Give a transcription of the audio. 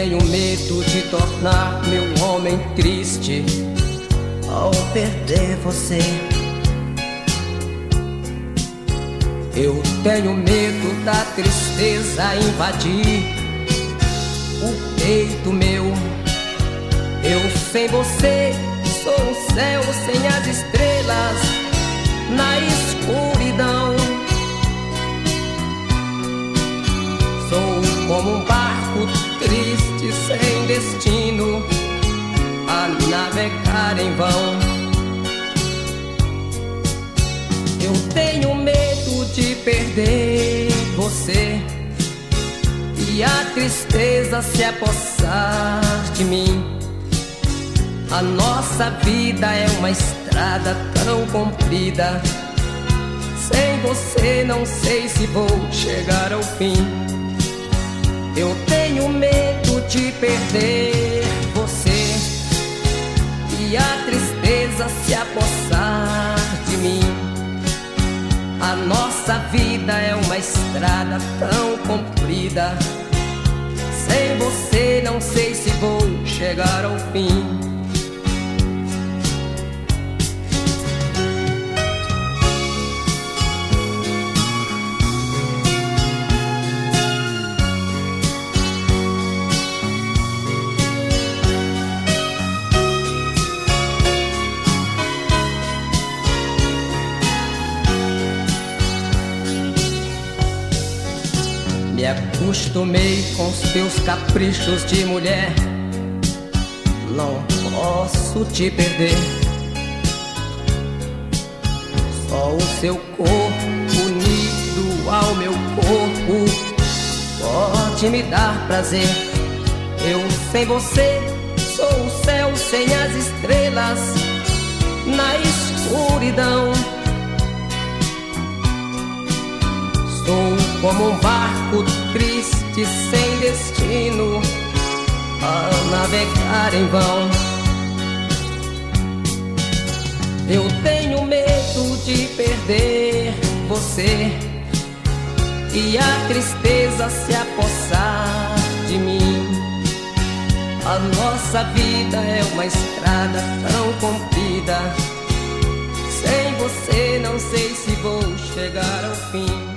tenho medo de tornar meu homem triste ao perder você. Eu tenho medo da tristeza invadir o peito meu. Eu sem você sou um céu sem as estrelas na escuridão. Sou como um barco triste sem destino a navegar em vão. Eu tenho medo de perder você e a tristeza se apossar de mim. A nossa vida é uma estrada tão comprida. Sem você não sei se vou chegar ao fim. Eu tenho medo de perder você e a tristeza se apossar de mim. A nossa vida é uma estrada tão comprida. Sem você não sei se vou chegar ao fim. Me acostumei com os teus caprichos de mulher. Não posso te perder. Só o seu corpo unido ao meu corpo pode me dar prazer. Eu sem você sou o céu sem as estrelas na escuridão. Sou como um barco triste sem destino a navegar em vão. Eu tenho medo de perder você e a tristeza se apossar de mim. A nossa vida é uma estrada tão comprida. Sem você não sei se vou chegar ao fim.